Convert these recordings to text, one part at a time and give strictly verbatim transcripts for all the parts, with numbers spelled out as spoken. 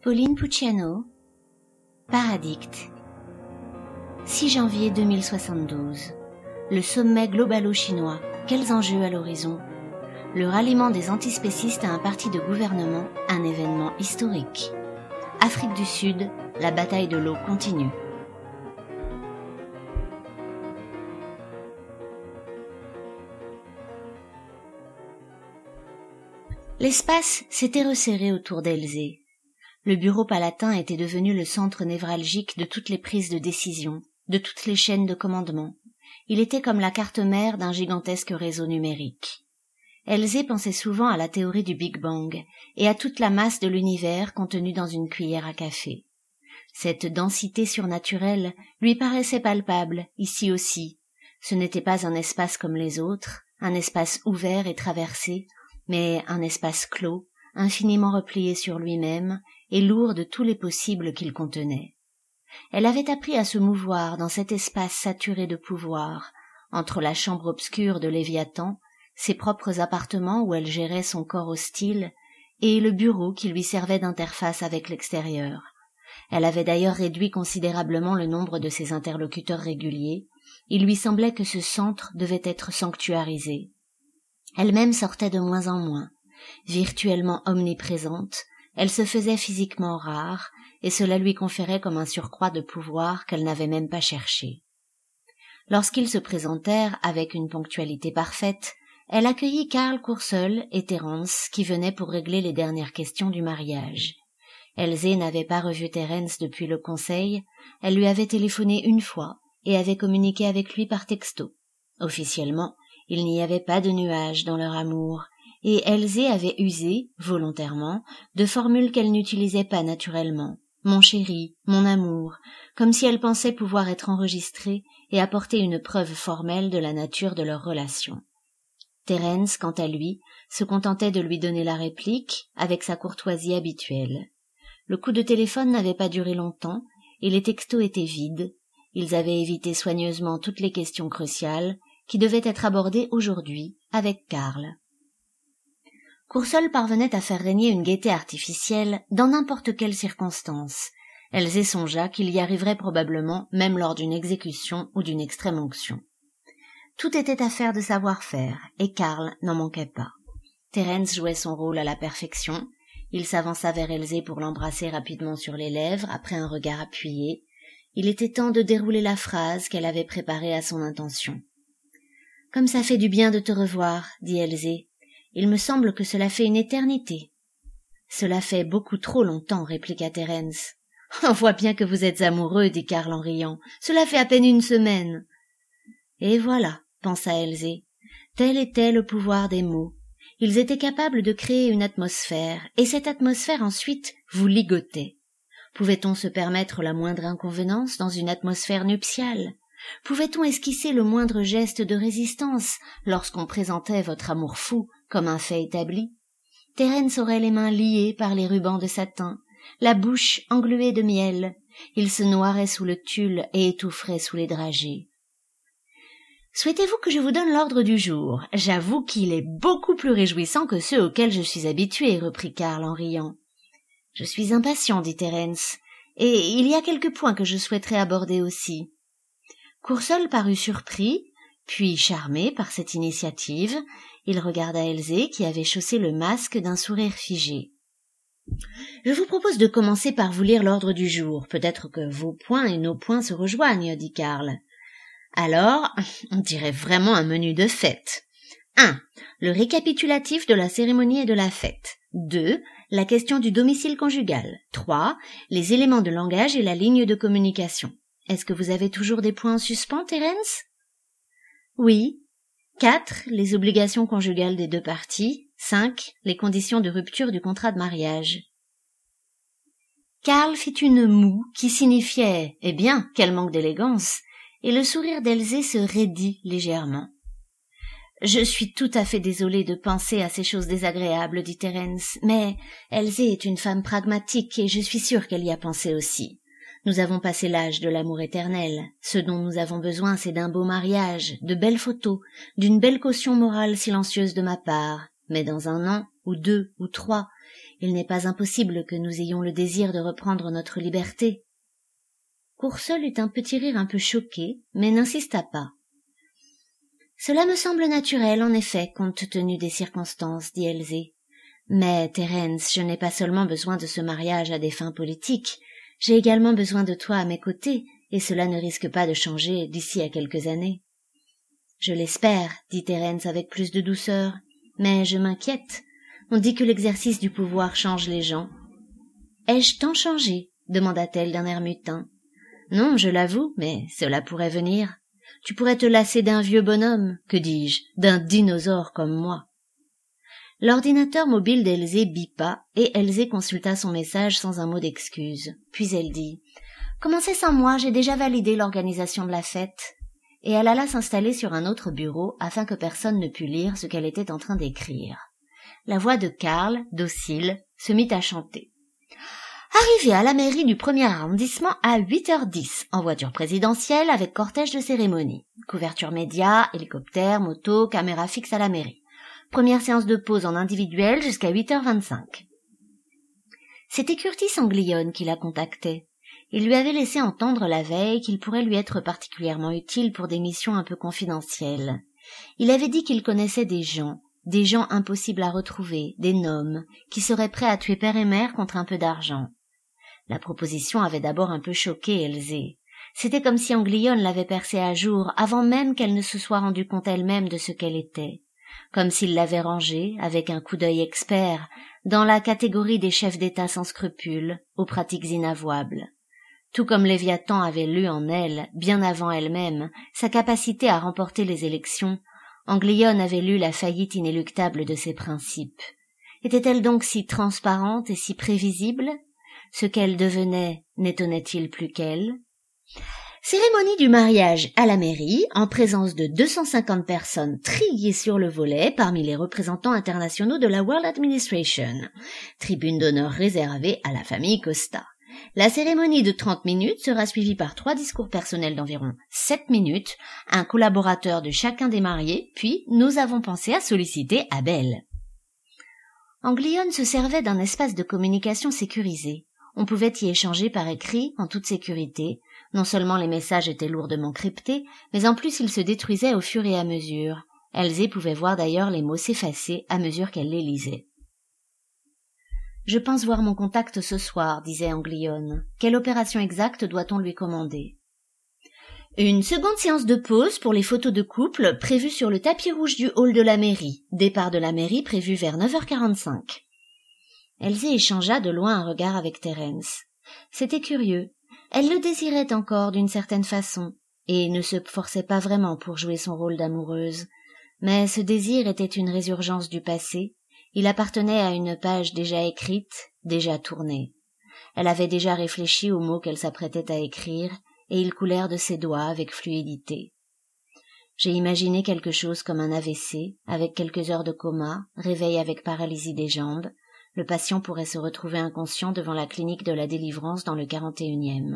Pauline Pucciano, Paradicte. six janvier deux mille soixante-douze. Le sommet globalo-chinois. Quels enjeux à l'horizon? Le ralliement des antispécistes à un parti de gouvernement, un événement historique. Afrique du Sud, la bataille de l'eau continue. L'espace s'était resserré autour d'Elzé. Le bureau palatin était devenu le centre névralgique de toutes les prises de décision, de toutes les chaînes de commandement. Il était comme la carte mère d'un gigantesque réseau numérique. Elzé pensait souvent à la théorie du Big Bang et à toute la masse de l'univers contenue dans une cuillère à café. Cette densité surnaturelle lui paraissait palpable, ici aussi. Ce n'était pas un espace comme les autres, un espace ouvert et traversé, mais un espace clos, infiniment replié sur lui-même et lourd de tous les possibles qu'il contenait. Elle avait appris à se mouvoir dans cet espace saturé de pouvoir, entre la chambre obscure de Léviathan, ses propres appartements où elle gérait son corps hostile, et le bureau qui lui servait d'interface avec l'extérieur. Elle avait d'ailleurs réduit considérablement le nombre de ses interlocuteurs réguliers. Il lui semblait que ce centre devait être sanctuarisé. Elle-même sortait de moins en moins. Virtuellement omniprésente, elle se faisait physiquement rare, et cela lui conférait comme un surcroît de pouvoir qu'elle n'avait même pas cherché. Lorsqu'ils se présentèrent avec une ponctualité parfaite, elle accueillit Karl Courseul et Terence qui venaient pour régler les dernières questions du mariage. Elzé n'avait pas revu Terence depuis le conseil, elle lui avait téléphoné une fois et avait communiqué avec lui par texto. Officiellement, il n'y avait pas de nuage dans leur amour, et Elzé avait usé, volontairement, de formules qu'elle n'utilisait pas naturellement. Mon chéri, mon amour, comme si elle pensait pouvoir être enregistrée et apporter une preuve formelle de la nature de leur relation. Terence, quant à lui, se contentait de lui donner la réplique avec sa courtoisie habituelle. Le coup de téléphone n'avait pas duré longtemps, et les textos étaient vides. Ils avaient évité soigneusement toutes les questions cruciales qui devaient être abordées aujourd'hui avec Karl. Courseul parvenait à faire régner une gaieté artificielle dans n'importe quelle circonstance. Elzé songea qu'il y arriverait probablement même lors d'une exécution ou d'une extrême onction. Tout était affaire de savoir-faire, et Karl n'en manquait pas. Terence jouait son rôle à la perfection. Il s'avança vers Elzé pour l'embrasser rapidement sur les lèvres après un regard appuyé. Il était temps de dérouler la phrase qu'elle avait préparée à son intention. « Comme ça fait du bien de te revoir, » dit Elzé. « Il me semble que cela fait une éternité. »« Cela fait beaucoup trop longtemps, » répliqua Terence. « On voit bien que vous êtes amoureux, » dit Karl en riant. « Cela fait à peine une semaine. » Et voilà, pensa Elzé. Tel était le pouvoir des mots. Ils étaient capables de créer une atmosphère, et cette atmosphère ensuite vous ligotait. Pouvait-on se permettre la moindre inconvenance dans une atmosphère nuptiale? Pouvait-on esquisser le moindre geste de résistance lorsqu'on présentait votre amour fou comme un fait établi? Terence aurait les mains liées par les rubans de satin, la bouche engluée de miel. Il se noirait sous le tulle et étoufferait sous les dragées. « Souhaitez-vous que je vous donne l'ordre du jour? J'avoue qu'il est beaucoup plus réjouissant que ceux auxquels je suis habitué, » reprit Karl en riant. « Je suis impatient, » dit Terence, « et il y a quelques points que je souhaiterais aborder aussi. » Courseul parut surpris, puis charmé par cette initiative. Il regarda Elzé qui avait chaussé le masque d'un sourire figé. « Je vous propose de commencer par vous lire l'ordre du jour. Peut-être que vos points et nos points se rejoignent, » dit Karl. « Alors, on dirait vraiment un menu de fête. un. Le récapitulatif de la cérémonie et de la fête. deux. La question du domicile conjugal. trois. Les éléments de langage et la ligne de communication. Est-ce que vous avez toujours des points en suspens, Terence? » « Oui. » quatre. Les obligations conjugales des deux parties. cinq. Les conditions de rupture du contrat de mariage. Karl fit une moue qui signifiait « Eh bien, quel manque d'élégance !» et le sourire d'Elzé se raidit légèrement. « Je suis tout à fait désolé de penser à ces choses désagréables, » dit Terence, « mais Elzé est une femme pragmatique et je suis sûre qu'elle y a pensé aussi. Nous avons passé l'âge de l'amour éternel. Ce dont nous avons besoin, c'est d'un beau mariage, de belles photos, d'une belle caution morale silencieuse de ma part. Mais dans un an, ou deux, ou trois. Il n'est pas impossible que nous ayons le désir de reprendre notre liberté. Courseul eut un petit rire un peu choqué, mais n'insista pas. Cela me semble naturel, en effet, compte tenu des circonstances, dit Elzé. Mais, Thérence, je n'ai pas seulement besoin de ce mariage à des fins politiques, j'ai également besoin de toi à mes côtés, et cela ne risque pas de changer d'ici à quelques années. Je l'espère, dit Thérence avec plus de douceur, mais je m'inquiète. On dit que l'exercice du pouvoir change les gens. Ai-je tant changé? Demanda-t-elle d'un air mutin. Non, je l'avoue, mais cela pourrait venir. Tu pourrais te lasser d'un vieux bonhomme, que dis-je, d'un dinosaure comme moi. L'ordinateur mobile d'Elzé bipa, et Elzé consulta son message sans un mot d'excuse. Puis elle dit « Commencez sans moi, j'ai déjà validé l'organisation de la fête. » Et elle alla s'installer sur un autre bureau afin que personne ne pût lire ce qu'elle était en train d'écrire. La voix de Karl, docile, se mit à chanter. Arrivé à la mairie du premier arrondissement à huit heures dix, en voiture présidentielle avec cortège de cérémonie. Couverture média, hélicoptère, moto, caméra fixe à la mairie. Première séance de pause en individuel jusqu'à huit heures vingt-cinq. C'était Curtis Anglione qui la contactait. Il lui avait laissé entendre la veille qu'il pourrait lui être particulièrement utile pour des missions un peu confidentielles. Il avait dit qu'il connaissait des gens, des gens impossibles à retrouver, des noms, qui seraient prêts à tuer père et mère contre un peu d'argent. La proposition avait d'abord un peu choqué Elzé. C'était comme si Anglione l'avait percée à jour avant même qu'elle ne se soit rendue compte elle-même de ce qu'elle était. Comme s'il l'avait rangée, avec un coup d'œil expert, dans la catégorie des chefs d'État sans scrupules, aux pratiques inavouables. Tout comme Léviathan avait lu en elle, bien avant elle-même, sa capacité à remporter les élections, Anglione avait lu la faillite inéluctable de ses principes. Était-elle donc si transparente et si prévisible? Ce qu'elle devenait n'étonnait-il plus qu'elle? Cérémonie du mariage à la mairie, en présence de deux cent cinquante personnes triées sur le volet parmi les représentants internationaux de la World Administration. Tribune d'honneur réservée à la famille Costa. La cérémonie de trente minutes sera suivie par trois discours personnels d'environ sept minutes, un collaborateur de chacun des mariés, puis nous avons pensé à solliciter Abel. Anglione se servait d'un espace de communication sécurisé. On pouvait y échanger par écrit en toute sécurité. Non seulement les messages étaient lourdement cryptés, mais en plus ils se détruisaient au fur et à mesure. Elzé pouvait voir d'ailleurs les mots s'effacer à mesure qu'elle les lisait. « Je pense voir mon contact ce soir, disait Anglione. Quelle opération exacte doit-on lui commander ?»« Une seconde séance de pause pour les photos de couple prévues sur le tapis rouge du hall de la mairie. Départ de la mairie prévu vers neuf heures quarante-cinq. » Elzé échangea de loin un regard avec Thérence. C'était curieux. Elle le désirait encore d'une certaine façon, et ne se forçait pas vraiment pour jouer son rôle d'amoureuse. Mais ce désir était une résurgence du passé. Il appartenait à une page déjà écrite, déjà tournée. Elle avait déjà réfléchi aux mots qu'elle s'apprêtait à écrire, et ils coulèrent de ses doigts avec fluidité. J'ai imaginé quelque chose comme un A V C, avec quelques heures de coma, réveil avec paralysie des jambes. Le patient pourrait se retrouver inconscient devant la clinique de la délivrance dans le quarante et unième.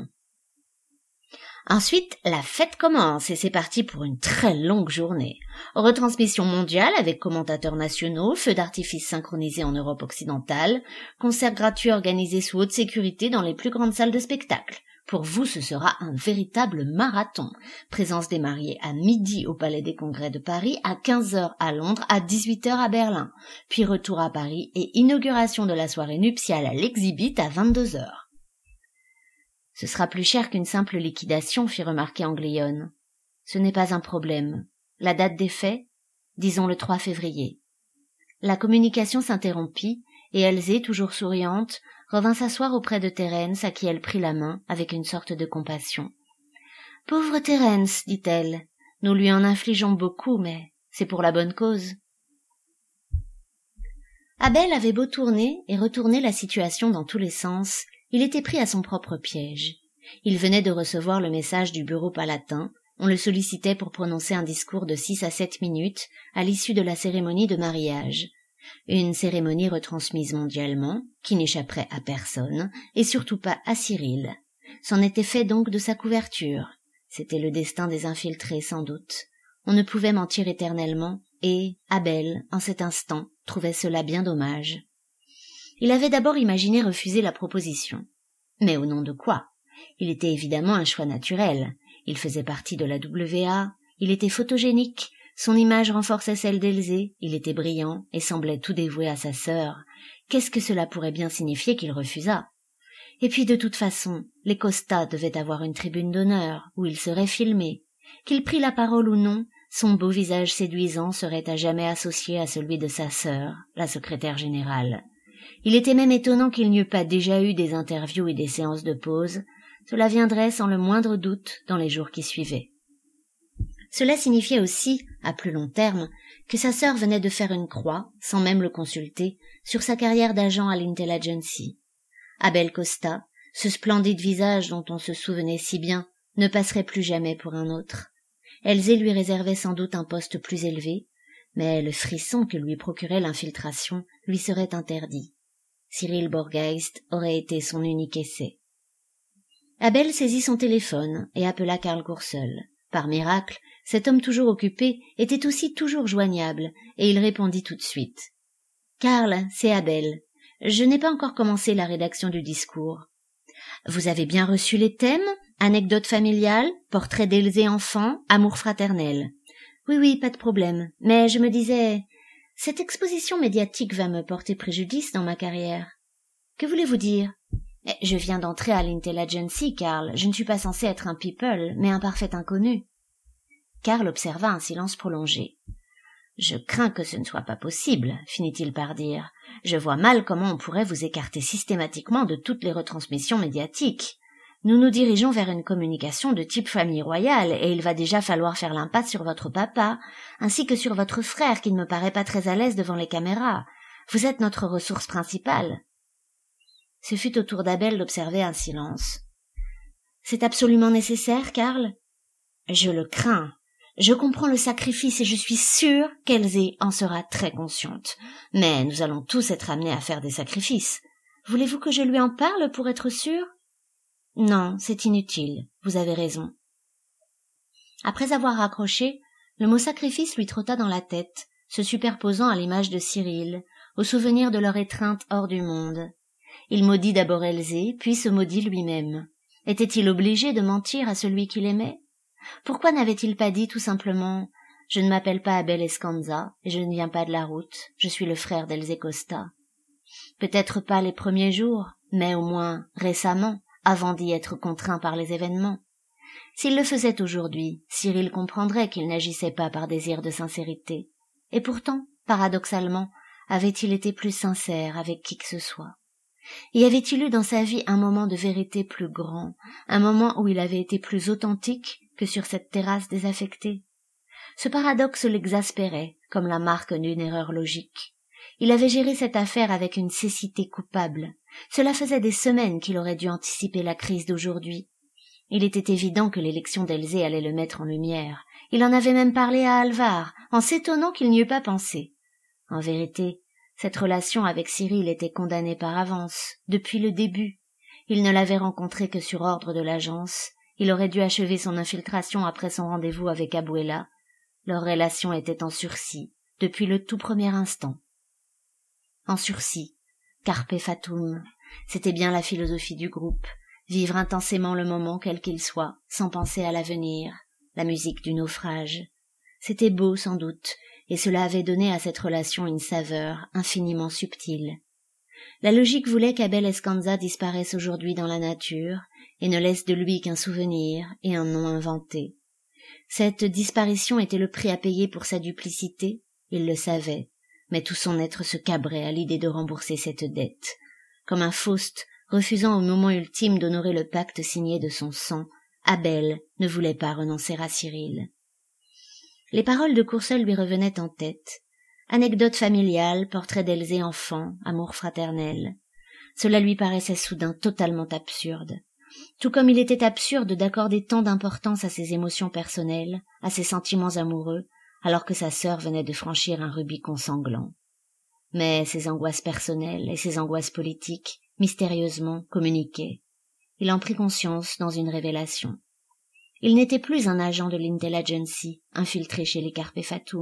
Ensuite, la fête commence et c'est parti pour une très longue journée. Retransmission mondiale avec commentateurs nationaux, feux d'artifice synchronisés en Europe occidentale, concerts gratuits organisés sous haute sécurité dans les plus grandes salles de spectacle. Pour vous, ce sera un véritable marathon. Présence des mariés à midi au Palais des Congrès de Paris, à quinze heures à Londres, à dix-huit heures à Berlin. Puis retour à Paris et inauguration de la soirée nuptiale à l'Exhibit à vingt-deux heures. Ce sera plus cher qu'une simple liquidation, fit remarquer Anglione. Ce n'est pas un problème. La date des faits, disons le trois février. La communication s'interrompit et Elzé, toujours souriante, revint s'asseoir auprès de Thérence, à qui elle prit la main avec une sorte de compassion. « Pauvre Thérence, dit-elle, nous lui en infligeons beaucoup, mais c'est pour la bonne cause. » Abel avait beau tourner et retourner la situation dans tous les sens, il était pris à son propre piège. Il venait de recevoir le message du bureau palatin, on le sollicitait pour prononcer un discours de six à sept minutes à l'issue de la cérémonie de mariage. Une cérémonie retransmise mondialement, qui n'échapperait à personne, et surtout pas à Cyril. C'en était fait donc de sa couverture. C'était le destin des infiltrés, sans doute. On ne pouvait mentir éternellement, et Abel, en cet instant, trouvait cela bien dommage. Il avait d'abord imaginé refuser la proposition. Mais au nom de quoi? Il était évidemment un choix naturel. Il faisait partie de la W A, il était photogénique, son image renforçait celle d'Elzé, il était brillant et semblait tout dévoué à sa sœur. Qu'est-ce que cela pourrait bien signifier qu'il refusât? Et puis de toute façon, les Costa devaient avoir une tribune d'honneur, où il serait filmé. Qu'il prît la parole ou non, son beau visage séduisant serait à jamais associé à celui de sa sœur, la secrétaire générale. Il était même étonnant qu'il n'y eût pas déjà eu des interviews et des séances de pause. Cela viendrait sans le moindre doute dans les jours qui suivaient. Cela signifiait aussi, à plus long terme, que sa sœur venait de faire une croix, sans même le consulter, sur sa carrière d'agent à l'Intelligency. Abel Costa, ce splendide visage dont on se souvenait si bien, ne passerait plus jamais pour un autre. Elzé lui réservait sans doute un poste plus élevé, mais le frisson que lui procurait l'infiltration lui serait interdit. Cyril Borgeist aurait été son unique essai. Abel saisit son téléphone et appela Karl Korsel. Par miracle, cet homme toujours occupé était aussi toujours joignable, et il répondit tout de suite. « Karl, c'est Abel. Je n'ai pas encore commencé la rédaction du discours. Vous avez bien reçu les thèmes? Anecdote familiale, portrait d'Elzé enfant, amour fraternel. Oui, oui, pas de problème. Mais je me disais, cette exposition médiatique va me porter préjudice dans ma carrière. Que voulez-vous dire? Je viens d'entrer à l'Intelligency, Karl. Je ne suis pas censé être un people, mais un parfait inconnu. Karl observa un silence prolongé. Je crains que ce ne soit pas possible, finit-il par dire. Je vois mal comment on pourrait vous écarter systématiquement de toutes les retransmissions médiatiques. Nous nous dirigeons vers une communication de type famille royale, et il va déjà falloir faire l'impasse sur votre papa, ainsi que sur votre frère qui ne me paraît pas très à l'aise devant les caméras. Vous êtes notre ressource principale. Ce fut au tour d'Abel d'observer un silence. C'est absolument nécessaire, Karl? Je le crains. Je comprends le sacrifice et je suis sûre qu'Elzé en sera très consciente. Mais nous allons tous être amenés à faire des sacrifices. Voulez-vous que je lui en parle pour être sûre? Non, c'est inutile. Vous avez raison. Après avoir raccroché, le mot sacrifice lui trotta dans la tête, se superposant à l'image de Cyril, au souvenir de leur étreinte hors du monde. Il maudit d'abord Elzé, puis se maudit lui-même. Était-il obligé de mentir à celui qu'il aimait? Pourquoi n'avait-il pas dit tout simplement « Je ne m'appelle pas Abel Escanza, et je ne viens pas de la route, je suis le frère d'Elzé Costa ». Peut-être pas les premiers jours, mais au moins récemment, avant d'y être contraint par les événements. S'il le faisait aujourd'hui, Cyril comprendrait qu'il n'agissait pas par désir de sincérité. Et pourtant, paradoxalement, avait-il été plus sincère avec qui que ce soit? Y avait-il eu dans sa vie un moment de vérité plus grand, un moment où il avait été plus authentique que sur cette terrasse désaffectée? Ce paradoxe l'exaspérait, comme la marque d'une erreur logique. Il avait géré cette affaire avec une cécité coupable. Cela faisait des semaines qu'il aurait dû anticiper la crise d'aujourd'hui. Il était évident que l'élection d'Elzé allait le mettre en lumière. Il en avait même parlé à Alvar, en s'étonnant qu'il n'y eût pas pensé. En vérité, cette relation avec Cyril était condamnée par avance, depuis le début. Il ne l'avait rencontré que sur ordre de l'agence. Il aurait dû achever son infiltration après son rendez-vous avec Abuela. Leur relation était en sursis, depuis le tout premier instant. En sursis, carpe fatum, c'était bien la philosophie du groupe, vivre intensément le moment quel qu'il soit, sans penser à l'avenir, la musique du naufrage. C'était beau sans doute, et cela avait donné à cette relation une saveur infiniment subtile. La logique voulait qu'Abel Escanza disparaisse aujourd'hui dans la nature, et ne laisse de lui qu'un souvenir et un nom inventé. Cette disparition était le prix à payer pour sa duplicité, il le savait, mais tout son être se cabrait à l'idée de rembourser cette dette. Comme un Faust, refusant au moment ultime d'honorer le pacte signé de son sang, Abel ne voulait pas renoncer à Cyril. Les paroles de Korsel lui revenaient en tête. Anecdote familiale, portrait d'Elzé enfant, amour fraternel. Cela lui paraissait soudain totalement absurde. Tout comme il était absurde d'accorder tant d'importance à ses émotions personnelles, à ses sentiments amoureux, alors que sa sœur venait de franchir un Rubicon sanglant. Mais ses angoisses personnelles et ses angoisses politiques, mystérieusement, communiquaient. Il en prit conscience dans une révélation. Il n'était plus un agent de l'Intelligency, infiltré chez les Carpe Fatum.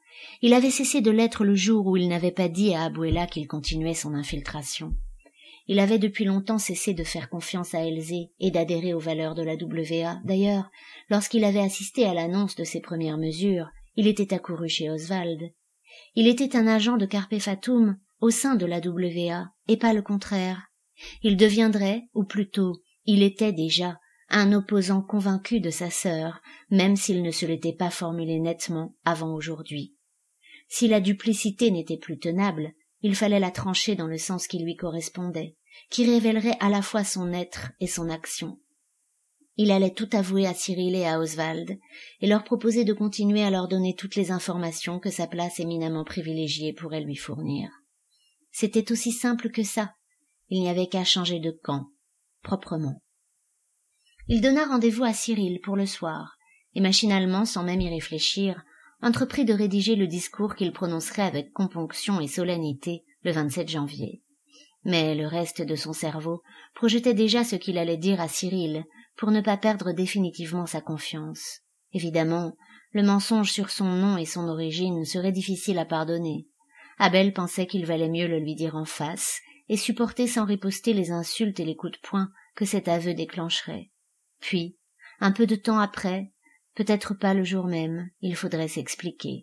Il avait cessé de l'être le jour où il n'avait pas dit à Abuela qu'il continuait son infiltration. Il avait depuis longtemps cessé de faire confiance à Elzé et d'adhérer aux valeurs de la W A. D'ailleurs, lorsqu'il avait assisté à l'annonce de ses premières mesures, il était accouru chez Oswald. Il était un agent de Carpe Fatum au sein de la W A, et pas le contraire. Il deviendrait, ou plutôt, il était déjà, un opposant convaincu de sa sœur, même s'il ne se l'était pas formulé nettement avant aujourd'hui. Si la duplicité n'était plus tenable, il fallait la trancher dans le sens qui lui correspondait, qui révélerait à la fois son être et son action. Il allait tout avouer à Cyril et à Oswald, et leur proposer de continuer à leur donner toutes les informations que sa place éminemment privilégiée pourrait lui fournir. C'était aussi simple que ça, il n'y avait qu'à changer de camp, proprement. Il donna rendez-vous à Cyril pour le soir, et machinalement, sans même y réfléchir, entreprit de rédiger le discours qu'il prononcerait avec componction et solennité le vingt-sept janvier. Mais le reste de son cerveau projetait déjà ce qu'il allait dire à Cyril pour ne pas perdre définitivement sa confiance. Évidemment, le mensonge sur son nom et son origine serait difficile à pardonner. Abel pensait qu'il valait mieux le lui dire en face et supporter sans riposter les insultes et les coups de poing que cet aveu déclencherait. Puis, un peu de temps après, peut-être pas le jour même, il faudrait s'expliquer.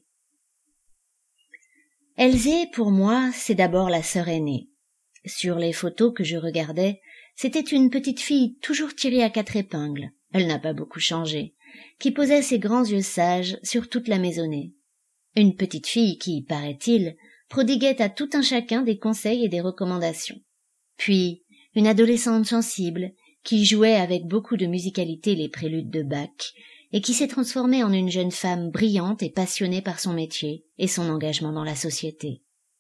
Elzé, pour moi, c'est d'abord la sœur aînée. Sur les photos que je regardais, c'était une petite fille toujours tirée à quatre épingles, elle n'a pas beaucoup changé, qui posait ses grands yeux sages sur toute la maisonnée. Une petite fille qui, paraît-il, prodiguait à tout un chacun des conseils et des recommandations. Puis, une adolescente sensible, qui jouait avec beaucoup de musicalité les préludes de Bach, et qui s'est transformée en une jeune femme brillante et passionnée par son métier et son engagement dans la société.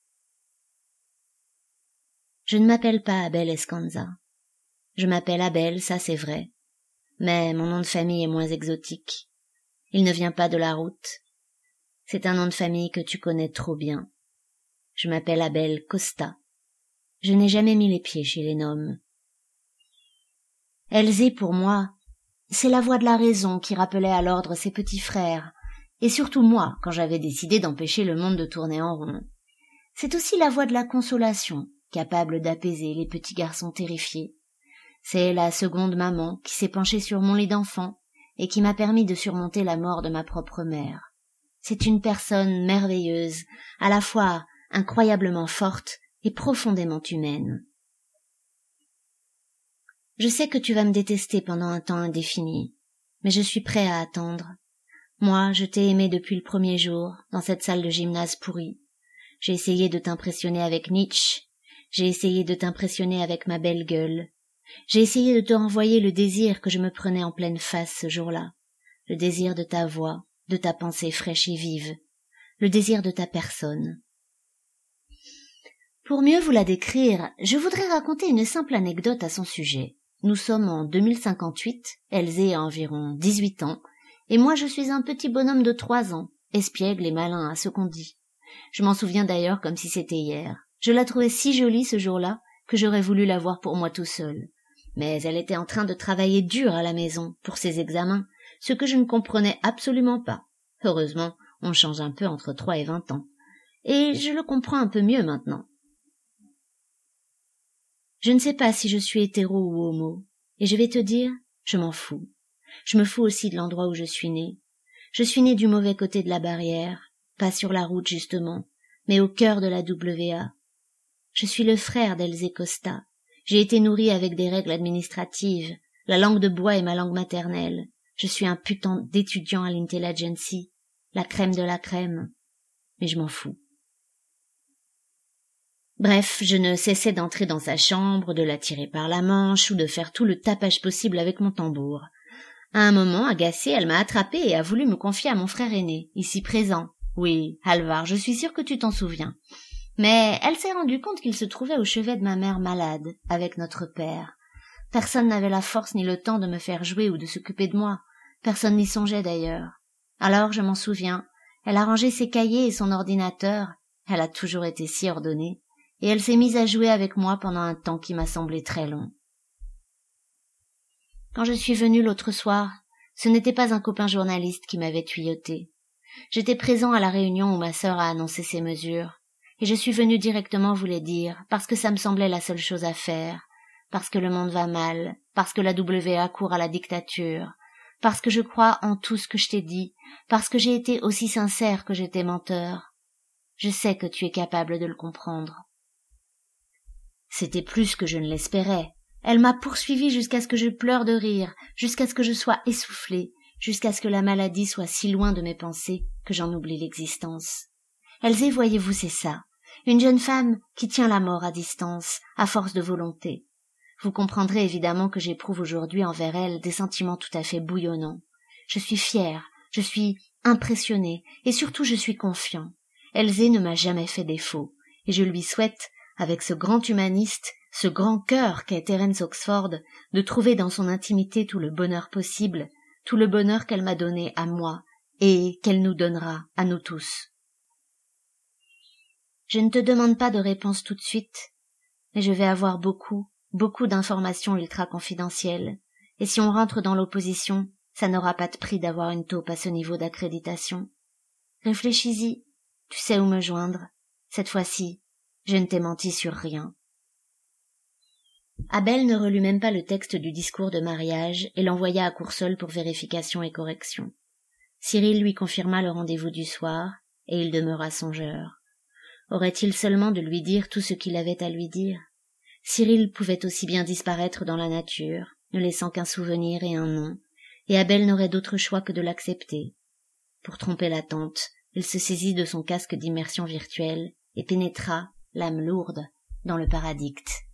Je ne m'appelle pas Abel Escanza. Je m'appelle Abel, ça c'est vrai, mais mon nom de famille est moins exotique. Il ne vient pas de la route. C'est un nom de famille que tu connais trop bien. Je m'appelle Abel Costa. Je n'ai jamais mis les pieds chez les Noms. Elzé, pour moi, c'est la voix de la raison qui rappelait à l'ordre ses petits frères, et surtout moi, quand j'avais décidé d'empêcher le monde de tourner en rond. C'est aussi la voix de la consolation, capable d'apaiser les petits garçons terrifiés. C'est la seconde maman qui s'est penchée sur mon lit d'enfant et qui m'a permis de surmonter la mort de ma propre mère. C'est une personne merveilleuse, à la fois incroyablement forte et profondément humaine. Je sais que tu vas me détester pendant un temps indéfini, mais je suis prêt à attendre. Moi, je t'ai aimé depuis le premier jour, dans cette salle de gymnase pourrie. J'ai essayé de t'impressionner avec Nietzsche, j'ai essayé de t'impressionner avec ma belle gueule, j'ai essayé de te renvoyer le désir que je me prenais en pleine face ce jour-là, le désir de ta voix, de ta pensée fraîche et vive, le désir de ta personne. Pour mieux vous la décrire, je voudrais raconter une simple anecdote à son sujet. Nous sommes en deux mille cinquante-huit, Elzé a environ dix-huit ans, et moi je suis un petit bonhomme de trois ans, espiègle et malin à ce qu'on dit. Je m'en souviens d'ailleurs comme si c'était hier. Je la trouvais si jolie ce jour-là que j'aurais voulu la voir pour moi tout seul. Mais elle était en train de travailler dur à la maison pour ses examens, ce que je ne comprenais absolument pas. Heureusement, on change un peu entre trois et vingt ans. Et je le comprends un peu mieux maintenant. Je ne sais pas si je suis hétéro ou homo, et je vais te dire, je m'en fous. Je me fous aussi de l'endroit où je suis née. Je suis née du mauvais côté de la barrière, pas sur la route justement, mais au cœur de la W A. Je suis le frère d'Elzé Costa. J'ai été nourrie avec des règles administratives. La langue de bois est ma langue maternelle. Je suis un putain d'étudiant à l'Intelligency, la crème de la crème. Mais je m'en fous. Bref, je ne cessais d'entrer dans sa chambre, de la tirer par la manche ou de faire tout le tapage possible avec mon tambour. À un moment, agacée, elle m'a attrapée et a voulu me confier à mon frère aîné, ici présent. Oui, Halvar, je suis sûre que tu t'en souviens. Mais elle s'est rendue compte qu'il se trouvait au chevet de ma mère malade, avec notre père. Personne n'avait la force ni le temps de me faire jouer ou de s'occuper de moi. Personne n'y songeait d'ailleurs. Alors, je m'en souviens, elle a rangé ses cahiers et son ordinateur. Elle a toujours été si ordonnée. Et elle s'est mise à jouer avec moi pendant un temps qui m'a semblé très long. Quand je suis venue l'autre soir, ce n'était pas un copain journaliste qui m'avait tuyauté. J'étais présent à la réunion où ma sœur a annoncé ces mesures, et je suis venu directement vous les dire, parce que ça me semblait la seule chose à faire, parce que le monde va mal, parce que la W A court à la dictature, parce que je crois en tout ce que je t'ai dit, parce que j'ai été aussi sincère que j'étais menteur. Je sais que tu es capable de le comprendre. » C'était plus que je ne l'espérais. Elle m'a poursuivi jusqu'à ce que je pleure de rire, jusqu'à ce que je sois essoufflée, jusqu'à ce que la maladie soit si loin de mes pensées que j'en oublie l'existence. Elsée, voyez-vous, c'est ça. Une jeune femme qui tient la mort à distance, à force de volonté. Vous comprendrez évidemment que j'éprouve aujourd'hui envers elle des sentiments tout à fait bouillonnants. Je suis fière, je suis impressionnée, et surtout je suis confiant. Elsée ne m'a jamais fait défaut, et je lui souhaite, avec ce grand humaniste, ce grand cœur qu'est Terence Oxford, de trouver dans son intimité tout le bonheur possible, tout le bonheur qu'elle m'a donné à moi, et qu'elle nous donnera à nous tous. Je ne te demande pas de réponse tout de suite, mais je vais avoir beaucoup, beaucoup d'informations ultra confidentielles, et si on rentre dans l'opposition, ça n'aura pas de prix d'avoir une taupe à ce niveau d'accréditation. Réfléchis-y, tu sais où me joindre. Cette fois-ci, je ne t'ai menti sur rien. Abel ne relut même pas le texte du discours de mariage et l'envoya à Coursol pour vérification et correction. Cyril lui confirma le rendez-vous du soir, et il demeura songeur. Aurait-il seulement de lui dire tout ce qu'il avait à lui dire? Cyril pouvait aussi bien disparaître dans la nature, ne laissant qu'un souvenir et un nom, et Abel n'aurait d'autre choix que de l'accepter. Pour tromper la tante, il se saisit de son casque d'immersion virtuelle et pénétra, l'âme lourde, dans le paradigme.